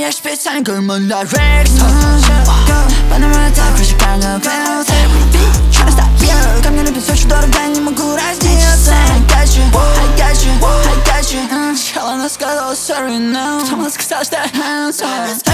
я специально гормон для рейс. Панама так, крыша карга пэлс. Оставил, ко мне любит очень дорого, не могу раздеться. I got you, I got you, I got you. Сначала она сказала sorry, no, потом она сказала, что hands off.